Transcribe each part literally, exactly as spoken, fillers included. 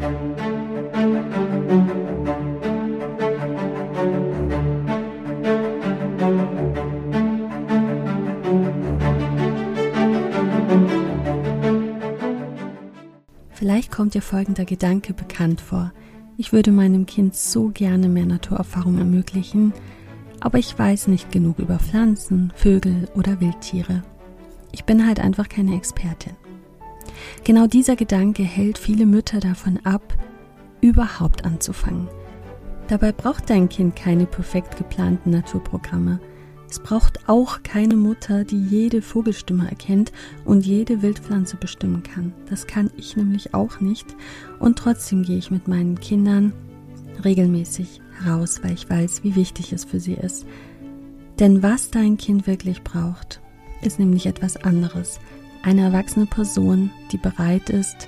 Vielleicht kommt dir folgender Gedanke bekannt vor. Ich würde meinem Kind so gerne mehr Naturerfahrung ermöglichen, aber ich weiß nicht genug über Pflanzen, Vögel oder Wildtiere. Ich bin halt einfach keine Expertin. Genau dieser Gedanke hält viele Mütter davon ab, überhaupt anzufangen. Dabei braucht dein Kind keine perfekt geplanten Naturprogramme. Es braucht auch keine Mutter, die jede Vogelstimme erkennt und jede Wildpflanze bestimmen kann. Das kann ich nämlich auch nicht. Und trotzdem gehe ich mit meinen Kindern regelmäßig raus, weil ich weiß, wie wichtig es für sie ist. Denn was dein Kind wirklich braucht, ist nämlich etwas anderes. Eine erwachsene Person, die bereit ist,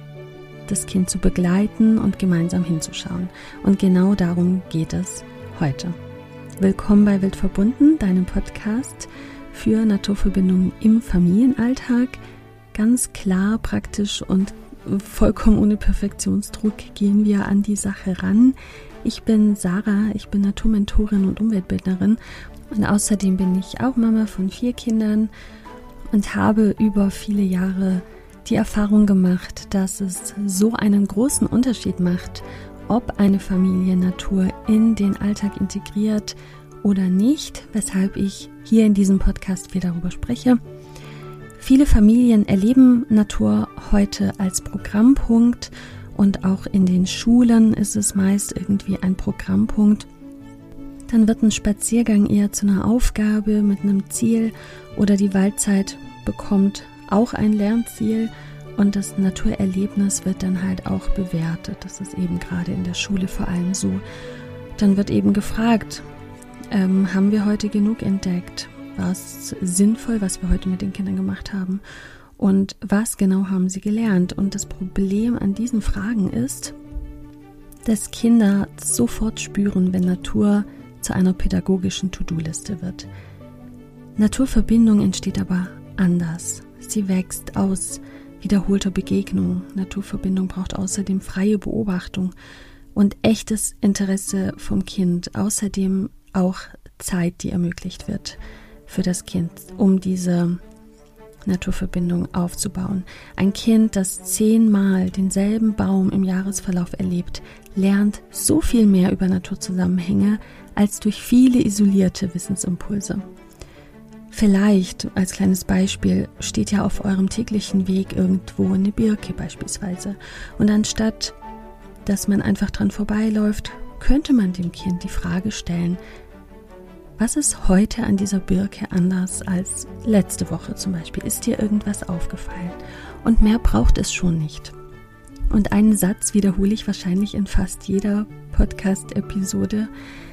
das Kind zu begleiten und gemeinsam hinzuschauen. Und genau darum geht es heute. Willkommen bei Wild verbunden, deinem Podcast für Naturverbindungen im Familienalltag. Ganz klar, praktisch und vollkommen ohne Perfektionsdruck gehen wir an die Sache ran. Ich bin Sarah, ich bin Naturmentorin und Umweltbildnerin und außerdem bin ich auch Mama von vier Kindern und habe über viele Jahre die Erfahrung gemacht, dass es so einen großen Unterschied macht, ob eine Familie Natur in den Alltag integriert oder nicht, weshalb ich hier in diesem Podcast viel darüber spreche. Viele Familien erleben Natur heute als Programmpunkt und auch in den Schulen ist es meist irgendwie ein Programmpunkt. Dann wird ein Spaziergang eher zu einer Aufgabe mit einem Ziel oder die Waldzeit bekommt auch ein Lernziel. Und das Naturerlebnis wird dann halt auch bewertet. Das ist eben gerade in der Schule vor allem so. Dann wird eben gefragt, ähm, haben wir heute genug entdeckt? War es sinnvoll, was wir heute mit den Kindern gemacht haben? Und was genau haben sie gelernt? Und das Problem an diesen Fragen ist, dass Kinder sofort spüren, wenn Natur zu einer pädagogischen To-Do-Liste wird. Naturverbindung entsteht aber anders. Sie wächst aus wiederholter Begegnung. Naturverbindung braucht außerdem freie Beobachtung und echtes Interesse vom Kind. Außerdem auch Zeit, die ermöglicht wird für das Kind, um diese Naturverbindung aufzubauen. Ein Kind, das zehnmal denselben Baum im Jahresverlauf erlebt, lernt so viel mehr über Naturzusammenhänge als durch viele isolierte Wissensimpulse. Vielleicht, als kleines Beispiel, steht ja auf eurem täglichen Weg irgendwo eine Birke beispielsweise. Und anstatt, dass man einfach dran vorbeiläuft, könnte man dem Kind die Frage stellen, was ist heute an dieser Birke anders als letzte Woche zum Beispiel? Ist dir irgendwas aufgefallen? Und mehr braucht es schon nicht. Und einen Satz wiederhole ich wahrscheinlich in fast jeder Podcast-Episode.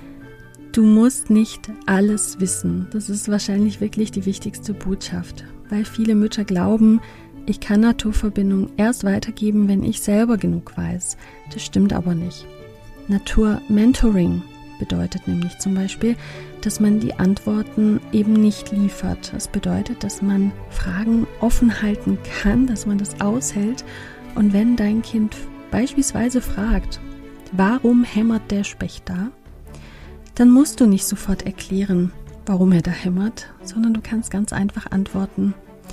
Du musst nicht alles wissen. Das ist wahrscheinlich wirklich die wichtigste Botschaft, weil viele Mütter glauben, ich kann Naturverbindung erst weitergeben, wenn ich selber genug weiß. Das stimmt aber nicht. Naturmentoring bedeutet nämlich zum Beispiel, dass man die Antworten eben nicht liefert. Das bedeutet, dass man Fragen offen halten kann, dass man das aushält. Und wenn dein Kind beispielsweise fragt, warum hämmert der Specht da? Dann musst du nicht sofort erklären, warum er da hämmert, sondern du kannst ganz einfach antworten,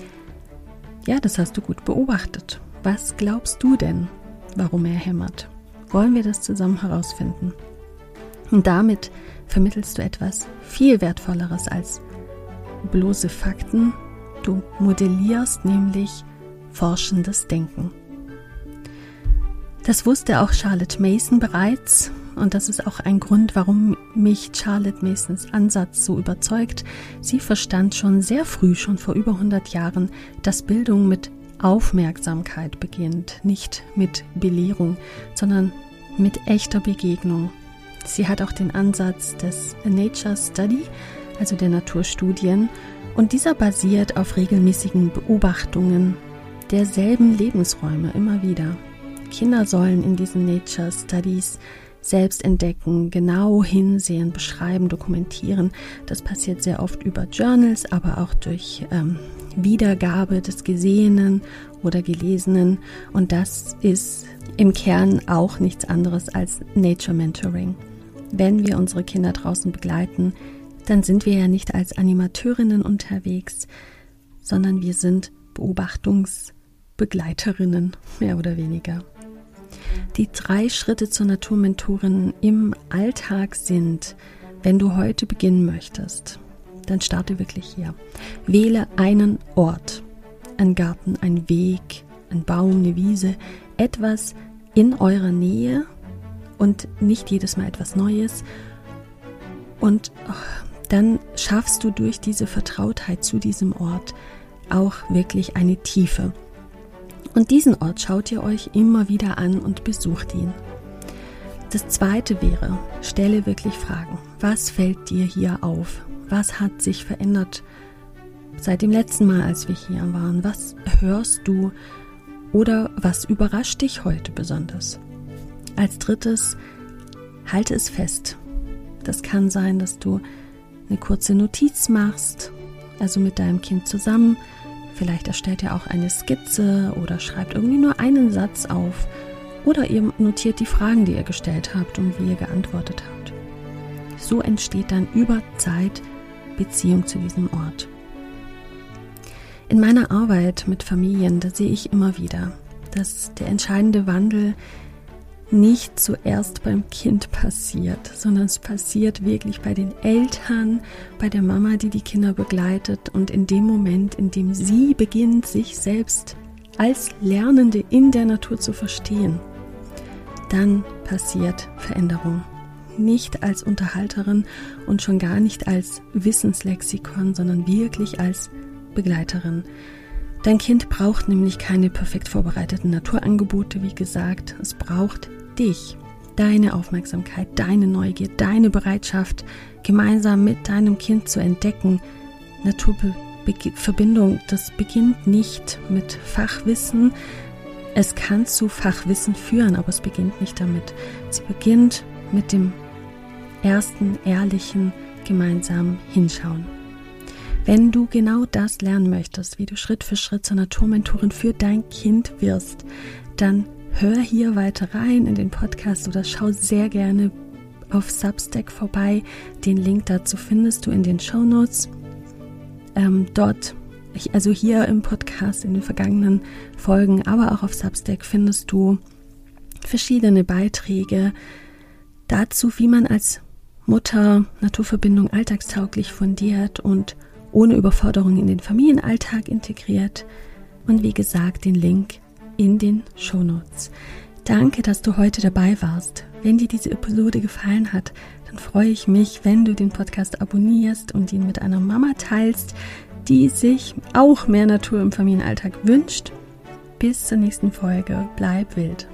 ja, das hast du gut beobachtet. Was glaubst du denn, warum er hämmert? Wollen wir das zusammen herausfinden? Und damit vermittelst du etwas viel Wertvolleres als bloße Fakten. Du modellierst nämlich forschendes Denken. Das wusste auch Charlotte Mason bereits. Und das ist auch ein Grund, warum mich Charlotte Masons Ansatz so überzeugt. Sie verstand schon sehr früh, schon vor über hundert Jahren, dass Bildung mit Aufmerksamkeit beginnt, nicht mit Belehrung, sondern mit echter Begegnung. Sie hat auch den Ansatz des Nature Study, also der Naturstudien, und dieser basiert auf regelmäßigen Beobachtungen derselben Lebensräume immer wieder. Kinder sollen in diesen Nature Studies selbst entdecken, genau hinsehen, beschreiben, dokumentieren. Das passiert sehr oft über Journals, aber auch durch ähm, Wiedergabe des Gesehenen oder Gelesenen. Und das ist im Kern auch nichts anderes als Nature Mentoring. Wenn wir unsere Kinder draußen begleiten, dann sind wir ja nicht als Animateurinnen unterwegs, sondern wir sind Beobachtungsbegleiterinnen, mehr oder weniger. Die drei Schritte zur Naturmentorin im Alltag sind, wenn du heute beginnen möchtest, dann starte wirklich hier. Wähle einen Ort, einen Garten, einen Weg, einen Baum, eine Wiese, etwas in eurer Nähe und nicht jedes Mal etwas Neues. Und oh, dann schaffst du durch diese Vertrautheit zu diesem Ort auch wirklich eine Tiefe. Und diesen Ort schaut ihr euch immer wieder an und besucht ihn. Das zweite wäre, stelle wirklich Fragen. Was fällt dir hier auf? Was hat sich verändert seit dem letzten Mal, als wir hier waren? Was hörst du oder was überrascht dich heute besonders? Als drittes, halte es fest. Das kann sein, dass du eine kurze Notiz machst, also mit deinem Kind zusammen. Vielleicht erstellt ihr auch eine Skizze oder schreibt irgendwie nur einen Satz auf. Oder ihr notiert die Fragen, die ihr gestellt habt und wie ihr geantwortet habt. So entsteht dann über Zeit Beziehung zu diesem Ort. In meiner Arbeit mit Familien, da sehe ich immer wieder, dass der entscheidende Wandel nicht zuerst beim Kind passiert, sondern es passiert wirklich bei den Eltern, bei der Mama, die die Kinder begleitet, und in dem Moment, in dem sie beginnt, sich selbst als Lernende in der Natur zu verstehen, dann passiert Veränderung. Nicht als Unterhalterin und schon gar nicht als Wissenslexikon, sondern wirklich als Begleiterin. Dein Kind braucht nämlich keine perfekt vorbereiteten Naturangebote, wie gesagt. Es braucht dich, deine Aufmerksamkeit, deine Neugier, deine Bereitschaft, gemeinsam mit deinem Kind zu entdecken. Naturverbindung, das beginnt nicht mit Fachwissen. Es kann zu Fachwissen führen, aber es beginnt nicht damit. Es beginnt mit dem ersten, ehrlichen, gemeinsamen Hinschauen. Wenn du genau das lernen möchtest, wie du Schritt für Schritt zur Naturmentorin für dein Kind wirst, dann hör hier weiter rein in den Podcast oder schau sehr gerne auf Substack vorbei. Den Link dazu findest du in den Shownotes. Ähm, dort, ich, also hier im Podcast, in den vergangenen Folgen, aber auch auf Substack findest du verschiedene Beiträge dazu, wie man als Mutter Naturverbindung alltagstauglich fundiert und ohne Überforderung in den Familienalltag integriert. Und wie gesagt, den Link in den Shownotes. Danke, dass du heute dabei warst. Wenn dir diese Episode gefallen hat, dann freue ich mich, wenn du den Podcast abonnierst und ihn mit einer Mama teilst, die sich auch mehr Natur im Familienalltag wünscht. Bis zur nächsten Folge. Bleib wild.